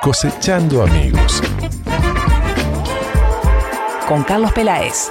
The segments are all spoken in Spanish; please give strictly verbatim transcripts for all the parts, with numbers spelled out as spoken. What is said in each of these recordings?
Cosechando amigos. Con Carlos Peláez.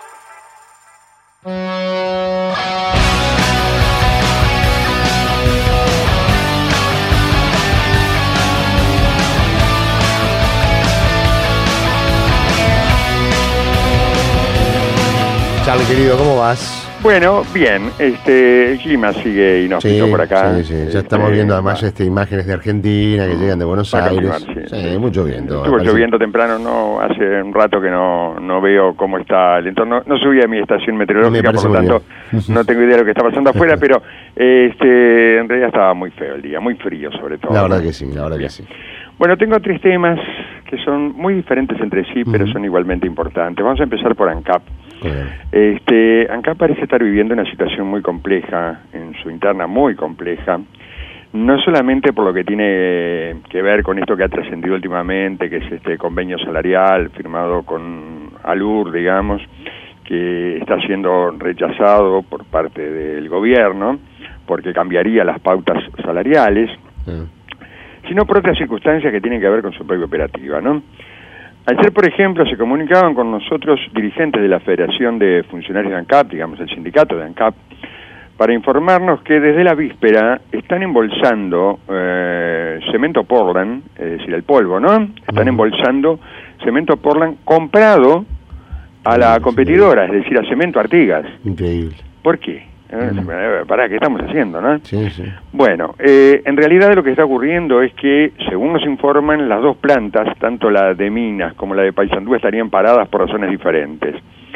Charlie, querido, ¿cómo vas? Bueno, bien, este, el clima sigue inhóspito Sí, por acá. sí, sí, ya Este, estamos viendo además va. este, imágenes de Argentina que llegan de Buenos Va a Aires. continuar, sí. Sí, mucho viento. Estuvo lloviendo temprano, no, hace un rato que no, no veo cómo está el entorno. No subí a mi estación Me meteorológica, por parece lo muy tanto bien. no tengo idea de lo que está pasando afuera, pero este, en realidad estaba muy feo el día, muy frío sobre todo. La verdad ¿no? que sí, la verdad que sí. Bueno, tengo tres temas que son muy diferentes entre sí, pero Ujú. son igualmente importantes. Vamos a empezar por ANCAP. Bien. Este, ANCAP parece estar viviendo una situación muy compleja, en su interna muy compleja, no solamente por lo que tiene que ver con esto que ha trascendido últimamente, que es este convenio salarial firmado con ALUR, digamos, que está siendo rechazado por parte del gobierno, porque cambiaría las pautas salariales, Sí. sino por otras circunstancias que tienen que ver con su propia operativa, ¿no? Ayer, por ejemplo, se comunicaban con nosotros dirigentes de la Federación de Funcionarios de ANCAP, digamos, el sindicato de ANCAP, para informarnos que desde la víspera están embolsando eh, cemento Portland, es decir, el polvo, ¿no? Están Ujú. embolsando cemento Portland comprado a la Sí, competidora, es decir, a Cemento Artigas. Increíble. ¿Por qué? Eh, Ujú. Pará, ¿qué estamos haciendo, no? Sí, sí. Bueno, eh, en realidad lo que está ocurriendo es que, según nos informan, las dos plantas, tanto la de Minas como la de Paysandú, estarían paradas por razones diferentes.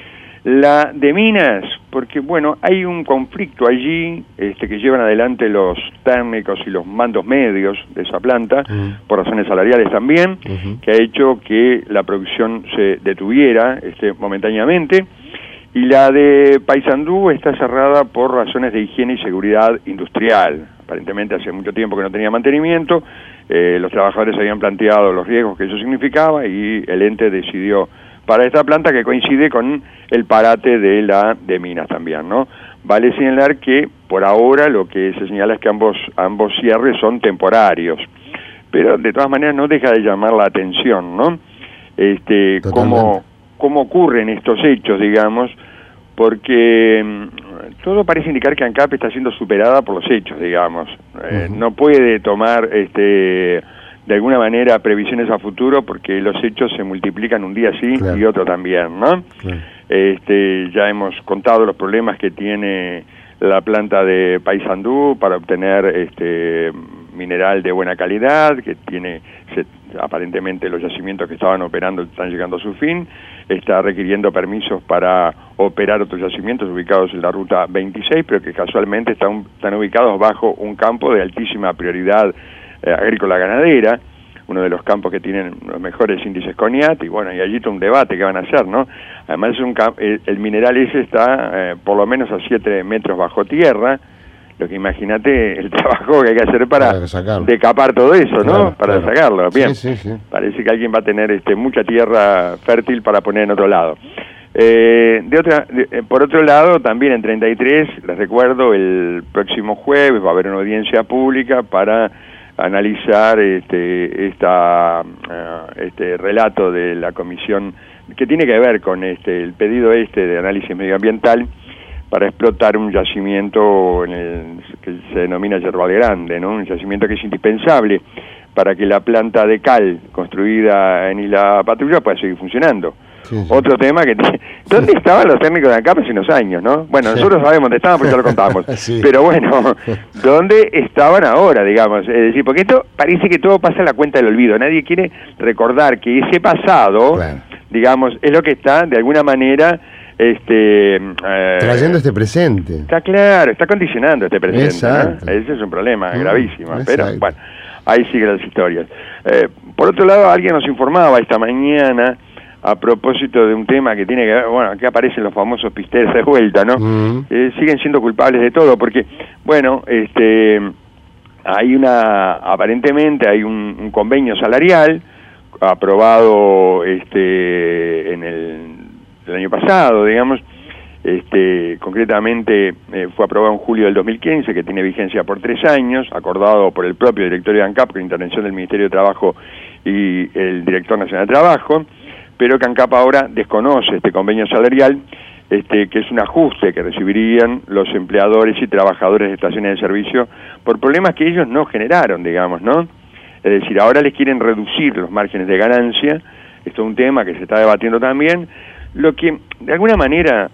La de Minas, porque bueno, hay un conflicto allí este, que llevan adelante los técnicos y los mandos medios de esa planta, Ujú. por razones salariales también, Ujú. que ha hecho que la producción se detuviera este, momentáneamente. Y la de Paysandú está cerrada por razones de higiene y seguridad industrial. Aparentemente hace mucho tiempo que no tenía mantenimiento, eh, los trabajadores habían planteado los riesgos que eso significaba y el ente decidió para esta planta, que coincide con el parate de la de Minas también, ¿no? Vale señalar que por ahora lo que se señala es que ambos, ambos cierres son temporarios, pero de todas maneras no deja de llamar la atención, ¿no? Este, cómo cómo ocurren estos hechos, digamos, porque mmm, todo parece indicar que ANCAP está siendo superada por los hechos, digamos. Eh, Uh-huh. no puede tomar, este, de alguna manera, previsiones a futuro, porque los hechos se multiplican un día sí Claro. y otro también, ¿no? Claro. Este, ya hemos contado los problemas que tiene la planta de Paysandú para obtener este mineral de buena calidad, que tiene se, aparentemente los yacimientos que estaban operando están llegando a su fin, está requiriendo permisos para operar otros yacimientos ubicados en la ruta veintiséis, pero que casualmente están, están ubicados bajo un campo de altísima prioridad eh, agrícola ganadera, uno de los campos que tienen los mejores índices CONIAT, y bueno, y allí está un debate que van a hacer, ¿no? Además es un el, el mineral ese está eh, por lo menos a siete metros bajo tierra, lo que imagínate el trabajo que hay que hacer para, Para sacarlo. decapar todo eso, ¿no? Claro, para claro. sacarlo, bien. Sí, sí, sí. Parece que alguien va a tener este, mucha tierra fértil para poner en otro lado. Eh, de otra, de, eh, por otro lado, también en treinta y tres, les recuerdo, el próximo jueves va a haber una audiencia pública para analizar este, esta, uh, este relato de la comisión que tiene que ver con este, el pedido este de análisis medioambiental para explotar un yacimiento en el, que se denomina Yerbal Grande, ¿no? Un yacimiento que es indispensable para que la planta de cal construida en Isla Patrulla pueda seguir funcionando. Sí, sí. Otro tema que... T- ¿Dónde estaban los técnicos de ANCAP hace unos años, no? Bueno, Sí. nosotros sabemos dónde estaban porque ya lo contamos. Sí. Pero bueno, ¿dónde estaban ahora, digamos? Es decir, porque esto parece que todo pasa a la cuenta del olvido. Nadie quiere recordar que ese pasado, Claro. digamos, es lo que está, de alguna manera... este eh, Trayendo este presente. Está claro, está condicionando este presente, Exacto. ¿no? Ese es un problema Mm, gravísimo, exacto. pero bueno, ahí siguen las historias. Eh, por otro lado, alguien nos informaba esta mañana a propósito de un tema que tiene que ver, bueno, aquí aparecen los famosos pisteros de vuelta, ¿no? Mm. Eh, siguen siendo culpables de todo, porque, bueno, este hay una, aparentemente hay un, un convenio salarial aprobado este en el, el año pasado, digamos, este concretamente eh, fue aprobado en julio del dos mil quince, que tiene vigencia por tres años, acordado por el propio directorio de ANCAP con intervención del Ministerio de Trabajo y el director nacional de trabajo, pero que ANCAP ahora desconoce este convenio salarial, este, que es un ajuste que recibirían los empleadores y trabajadores de estaciones de servicio por problemas que ellos no generaron, digamos, ¿no? Es decir, ahora les quieren reducir los márgenes de ganancia. Esto es un tema que se está debatiendo también, lo que de alguna manera,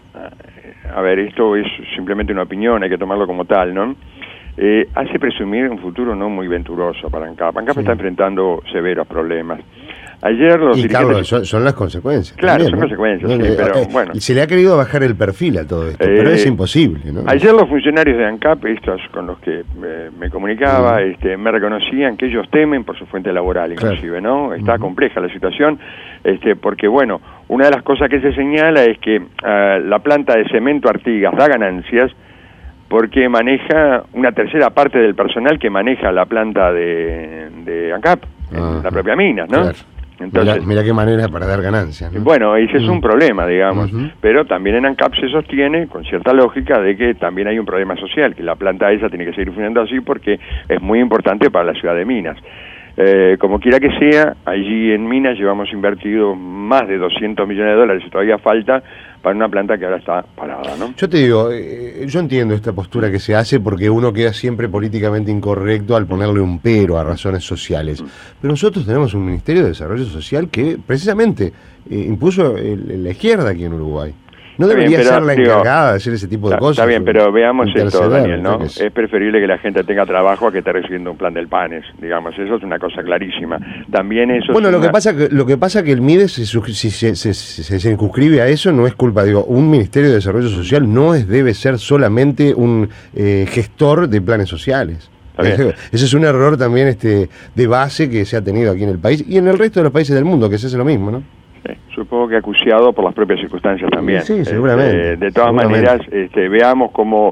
a ver, esto es simplemente una opinión, hay que tomarlo como tal, ¿no? Eh, hace presumir un futuro no muy venturoso para ANCAP. ANCAP sí. está enfrentando severos problemas. Ayer los y dirigentes... Carlos, son, son las consecuencias. Claro, también, son ¿no? consecuencias, no, sí, eh, pero eh, bueno. Y se le ha querido bajar el perfil a todo esto, eh, pero es imposible, ¿no? Ayer los funcionarios de ANCAP, estos con los que eh, me comunicaba, mm. este, me reconocían que ellos temen por su fuente laboral, inclusive, claro. ¿no? Está mm. compleja la situación, este, porque bueno, una de las cosas que se señala es que uh, la planta de cemento Artigas da ganancias porque maneja una tercera parte del personal que maneja la planta de, de ANCAP, en la propia mina, ¿no? Claro. Entonces, mira, mira qué manera para dar ganancias, ¿no? Bueno, ese es un mm. problema, digamos, uh-huh. pero también en ANCAP se sostiene, con cierta lógica, de que también hay un problema social, que la planta esa tiene que seguir funcionando así porque es muy importante para la ciudad de Minas. Eh, como quiera que sea, allí en Minas llevamos invertido más de doscientos millones de dólares y todavía falta para una planta que ahora está parada, ¿no? Yo te digo, eh, yo entiendo esta postura que se hace porque uno queda siempre políticamente incorrecto al ponerle un pero a razones sociales. Pero nosotros tenemos un Ministerio de Desarrollo Social que precisamente eh, impuso el, la izquierda aquí en Uruguay. No debería bien, pero, ser la digo, encargada de hacer ese tipo de está, cosas. Está bien, pero veamos esto, Daniel, ¿no? Es... es preferible que la gente tenga trabajo a que esté recibiendo un plan del PANES, digamos, eso es una cosa clarísima. También eso Bueno, es lo una... que pasa que lo que pasa que el MIDES, si se, se, se, se circunscribe a eso, no es culpa, digo, un Ministerio de Desarrollo Social no es, debe ser solamente un eh, gestor de planes sociales. Ese es un error también este de base que se ha tenido aquí en el país y en el resto de los países del mundo, que se hace lo mismo, ¿no? Supongo que acuciado por las propias circunstancias también. Sí, seguramente. Este, de todas seguramente. maneras, este, veamos cómo,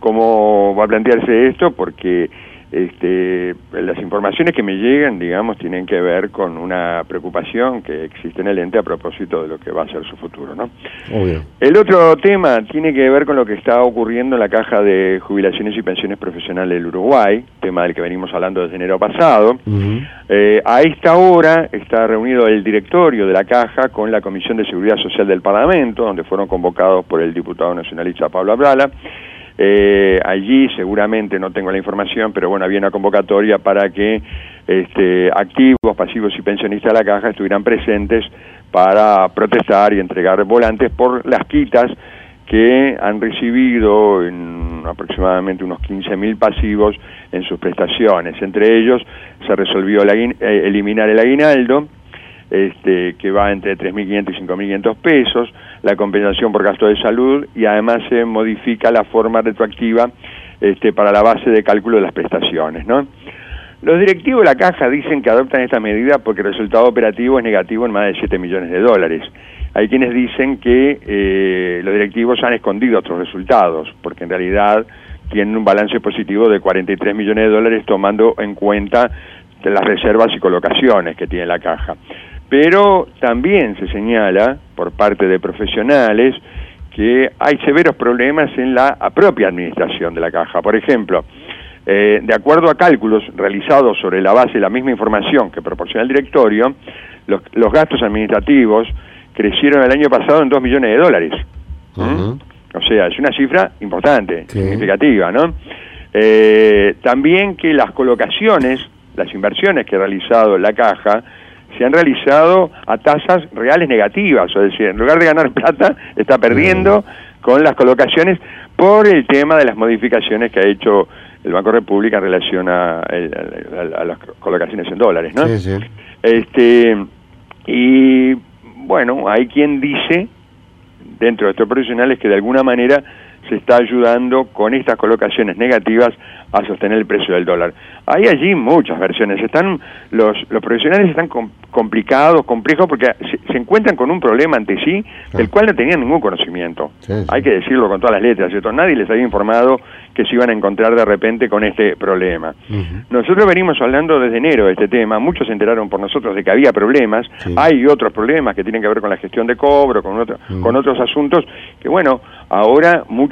cómo va a plantearse esto, porque este, las informaciones que me llegan, digamos, tienen que ver con una preocupación que existe en el ente a propósito de lo que va a ser su futuro, ¿no? Obvio. El otro tema tiene que ver con lo que está ocurriendo en la Caja de Jubilaciones y Pensiones Profesionales del Uruguay, tema del que venimos hablando desde enero pasado. Uh-huh. Eh, a esta hora está reunido el directorio de la Caja con la Comisión de Seguridad Social del Parlamento, donde fueron convocados por el diputado nacionalista Pablo Abrala. Eh, allí seguramente, no tengo la información, pero bueno, había una convocatoria para que este, activos, pasivos y pensionistas de la Caja estuvieran presentes para protestar y entregar volantes por las quitas que han recibido en aproximadamente unos quince mil pasivos en sus prestaciones. Entre ellos se resolvió el aguin- eh, eliminar el aguinaldo, Este, que va entre tres mil quinientos y cinco mil quinientos pesos, la compensación por gasto de salud y además se modifica la forma retroactiva este, para la base de cálculo de las prestaciones, ¿no? Los directivos de la Caja dicen que adoptan esta medida porque el resultado operativo es negativo en más de siete millones de dólares. Hay quienes dicen que eh, los directivos han escondido otros resultados, porque en realidad tienen un balance positivo de cuarenta y tres millones de dólares tomando en cuenta de las reservas y colocaciones que tiene la Caja. Pero también se señala por parte de profesionales que hay severos problemas en la propia administración de la Caja. Por ejemplo, eh, de acuerdo a cálculos realizados sobre la base de la misma información que proporciona el directorio, los, los gastos administrativos crecieron el año pasado en dos millones de dólares. ¿Mm? Uh-huh. O sea, es una cifra importante, sí. significativa, ¿no? Eh, también que las colocaciones, las inversiones que ha realizado la Caja, se han realizado a tasas reales negativas, es decir, en lugar de ganar plata, está perdiendo uh-huh. con las colocaciones por el tema de las modificaciones que ha hecho el Banco República en relación a, a, a, a las colocaciones en dólares, ¿no? Sí, sí. Este, y bueno, hay quien dice, dentro de estos profesionales, que de alguna manera se está ayudando con estas colocaciones negativas a sostener el precio del dólar. Hay allí muchas versiones. Están los los profesionales están com complicados, complejos, porque se, se encuentran con un problema ante sí del cual no tenían ningún conocimiento. Sí, sí. Hay que decirlo con todas las letras, ¿cierto? Nadie les había informado que se iban a encontrar de repente con este problema. Uh-huh. Nosotros venimos hablando desde enero de este tema, muchos se enteraron por nosotros de que había problemas, sí. Hay otros problemas que tienen que ver con la gestión de cobro, con, otro, uh-huh. con otros asuntos, que bueno, ahora muchos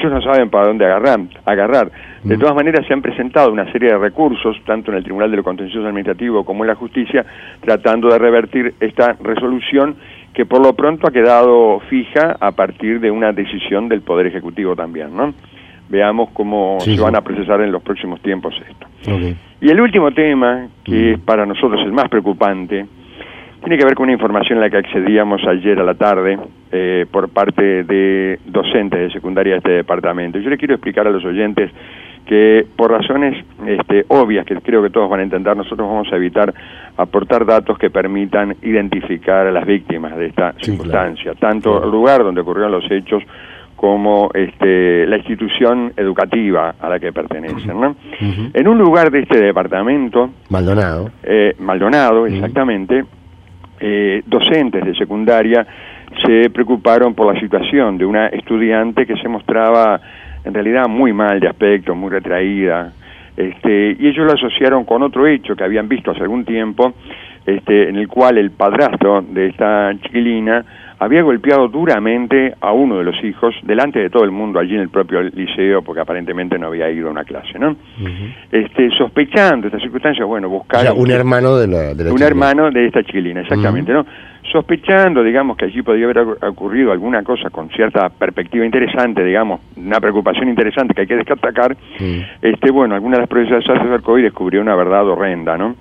muchos no saben para dónde agarrar. agarrar. De todas maneras, se han presentado una serie de recursos, tanto en el Tribunal de lo Contencioso Administrativo como en la Justicia, tratando de revertir esta resolución que por lo pronto ha quedado fija a partir de una decisión del Poder Ejecutivo también, ¿no? Veamos cómo sí, se van sí. a procesar en los próximos tiempos esto. Okay. Y el último tema, que mm. es para nosotros el más preocupante, tiene que ver con una información a la que accedíamos ayer a la tarde eh, por parte de docentes de secundaria de este departamento. Yo les quiero explicar a los oyentes que por razones este, obvias, que creo que todos van a entender, nosotros vamos a evitar aportar datos que permitan identificar a las víctimas de esta sí, circunstancia, claro. tanto claro. el lugar donde ocurrieron los hechos como este, la institución educativa a la que pertenecen, ¿no? Uh-huh. En un lugar de este departamento... Maldonado. Eh, Maldonado, exactamente, uh-huh. eh, docentes de secundaria se preocuparon por la situación de una estudiante que se mostraba en realidad muy mal de aspecto, muy retraída, este, y ellos lo asociaron con otro hecho que habían visto hace algún tiempo, este, en el cual el padrastro de esta chiquilina había golpeado duramente a uno de los hijos delante de todo el mundo allí en el propio liceo, porque aparentemente no había ido a una clase, ¿no? Uh-huh. Este, sospechando esta circunstancia, bueno, buscar... O sea, un hermano de la, de la Un chiquilina. hermano de esta chiquilina, exactamente, uh-huh. ¿no? Sospechando, digamos, que allí podía haber ocurrido alguna cosa con cierta perspectiva interesante, digamos, una preocupación interesante que hay que destacar, uh-huh. este, bueno, alguna de las profesoras se acercó y descubrió una verdad horrenda, ¿no?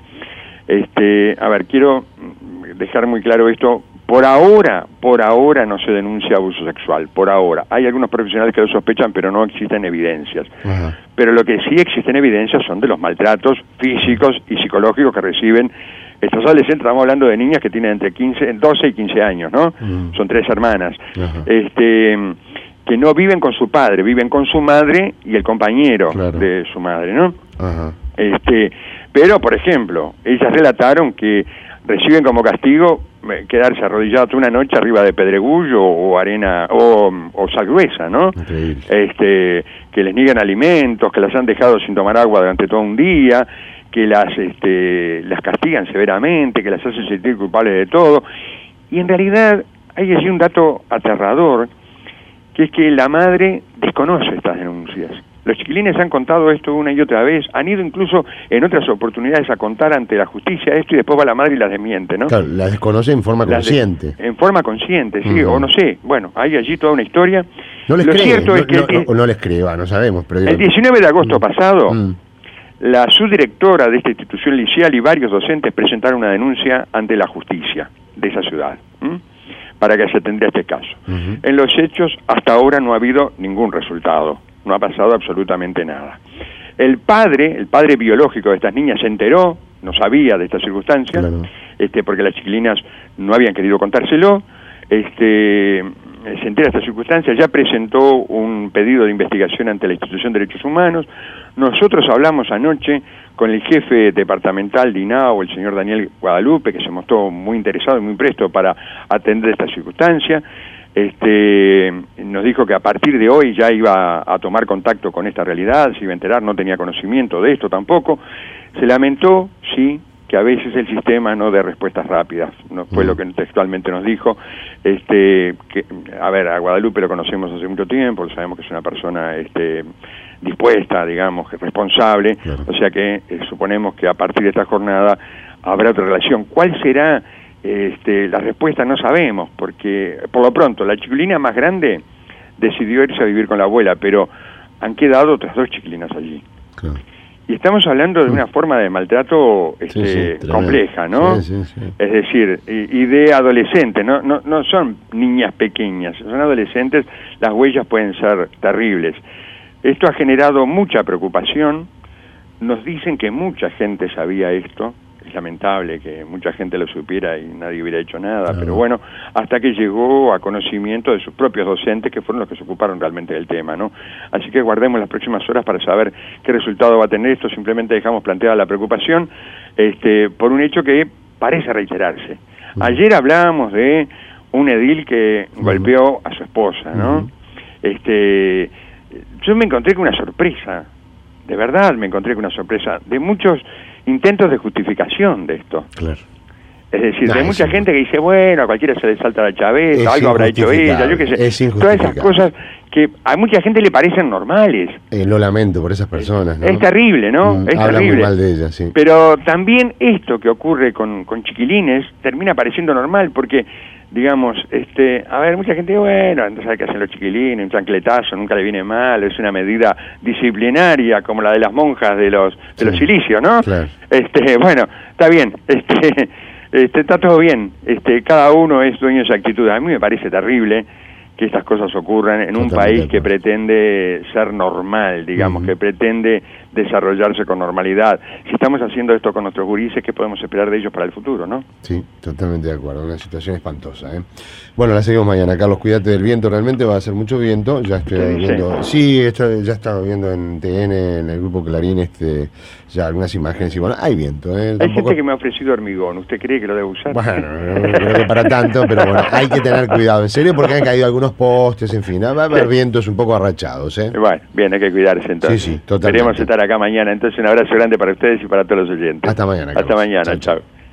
Este, a ver, quiero dejar muy claro esto. Por ahora, por ahora no se denuncia abuso sexual, por ahora. Hay algunos profesionales que lo sospechan, pero no existen evidencias. Ajá. Pero lo que sí existen evidencias son de los maltratos físicos y psicológicos que reciben estos adolescentes. Estamos hablando de niñas que tienen entre quince, doce y quince años, ¿no? Mm. Son tres hermanas. Ajá. Este, que no viven con su padre, viven con su madre y el compañero claro. de su madre, ¿no? Ajá. Este, pero, por ejemplo, ellas relataron que reciben como castigo quedarse arrodillados una noche arriba de pedregullo o arena o, o sal gruesa, ¿no? Increíble. Este, que les niegan alimentos, que las han dejado sin tomar agua durante todo un día, que las este, las castigan severamente, que las hacen sentir culpables de todo. Y en realidad hay allí un dato aterrador, que es que la madre desconoce estas denuncias. Los chiquilines han contado esto una y otra vez, han ido incluso en otras oportunidades a contar ante la justicia esto y después va la madre y las desmiente, ¿no? Claro, las desconoce en forma las consciente. De, en forma consciente, sí, uh-huh. o no sé, bueno, hay allí toda una historia. No les Lo cree, cierto no, es que... No, el, no, no les cree, no sabemos, pero... Digo, el diecinueve de agosto uh-huh. pasado, uh-huh. la subdirectora de esta institución liceal y varios docentes presentaron una denuncia ante la justicia de esa ciudad, ¿m? para que se atendiera este caso. Uh-huh. En los hechos, hasta ahora no ha habido ningún resultado. No ha pasado absolutamente nada. El padre, el padre biológico de estas niñas se enteró, no sabía de esta circunstancia, claro. este, porque las chiquilinas no habían querido contárselo, este, se entera de esta circunstancia, ya presentó un pedido de investigación ante la Institución de Derechos Humanos. Nosotros hablamos anoche con el jefe departamental de I N A O, el señor Daniel Guadalupe, que se mostró muy interesado y muy presto para atender esta circunstancia. Este, nos dijo que a partir de hoy ya iba a tomar contacto con esta realidad, se iba a enterar, no tenía conocimiento de esto tampoco. Se lamentó, sí, que a veces el sistema no dé respuestas rápidas, no fue mm. lo que textualmente nos dijo. Este, que, a ver, a Guadalupe lo conocemos hace mucho tiempo, sabemos que es una persona este, dispuesta, digamos, responsable, claro. o sea que eh, suponemos que a partir de esta jornada habrá otra relación. ¿Cuál será? Este, la respuesta no sabemos, porque por lo pronto la chiquilina más grande decidió irse a vivir con la abuela, pero han quedado otras dos chiquilinas allí. Claro. Y estamos hablando de una forma de maltrato este, sí, sí, compleja, ¿no? Sí, sí, sí. Es decir, y, y de adolescentes, ¿no? No, no son niñas pequeñas, son adolescentes, las huellas pueden ser terribles. Esto ha generado mucha preocupación, nos dicen que mucha gente sabía esto, es lamentable que mucha gente lo supiera y nadie hubiera hecho nada, claro. pero bueno, hasta que llegó a conocimiento de sus propios docentes, que fueron los que se ocuparon realmente del tema, ¿no? Así que guardemos las próximas horas para saber qué resultado va a tener esto. Simplemente dejamos planteada la preocupación este, por un hecho que parece reiterarse. Uh-huh. Ayer hablábamos de un edil que uh-huh. golpeó a su esposa, ¿no? Uh-huh. Este, yo me encontré con una sorpresa, de verdad me encontré con una sorpresa, de muchos intentos de justificación de esto. Claro. Es decir, no, hay mucha gente que dice, bueno, a cualquiera se le salta la chaveta, algo habrá hecho ella, yo qué sé. Todas esas cosas que a mucha gente le parecen normales. Eh, lo lamento por esas personas, ¿no? Es terrible, ¿no? Mm, es habla terrible. muy mal de ellas, sí. Pero también esto que ocurre con, con chiquilines termina pareciendo normal, porque, digamos, este, a ver, mucha gente, bueno, no sabe qué hacen los chiquilines, un chancletazo nunca le viene mal, es una medida disciplinaria como la de las monjas de los de Sí, los cilicios, ¿no? Claro. Este, bueno, está bien, este, este, está todo bien, este, cada uno es dueño de su actitud. A mí me parece terrible que estas cosas ocurran en un Totalmente país que pretende ser normal, digamos, Uh-huh. que pretende desarrollarse con normalidad. Si estamos haciendo esto con nuestros gurises, ¿qué podemos esperar de ellos para el futuro, no? Sí, totalmente de acuerdo, una situación espantosa, ¿eh? Bueno, la seguimos mañana. Carlos, cuídate del viento, realmente va a ser mucho viento, ya estoy ¿Qué dice? viendo, sí, esto, ya estaba viendo en T N, en el grupo Clarín, este, ya algunas imágenes, y bueno, hay viento, ¿eh? Hay Tampoco... gente que me ha ofrecido hormigón, ¿usted cree que lo debe usar? Bueno, no creo que para tanto, pero bueno, hay que tener cuidado, en serio, porque han caído algunos postes, en fin, va a haber Sí. vientos un poco arrachados, ¿eh? Bueno, bien, hay que cuidarse entonces. Sí, sí, totalmente. Queremos estar acá mañana, entonces un abrazo grande para ustedes y para todos los oyentes. Hasta mañana, Hasta Carlos. mañana, Chau, chau. chao.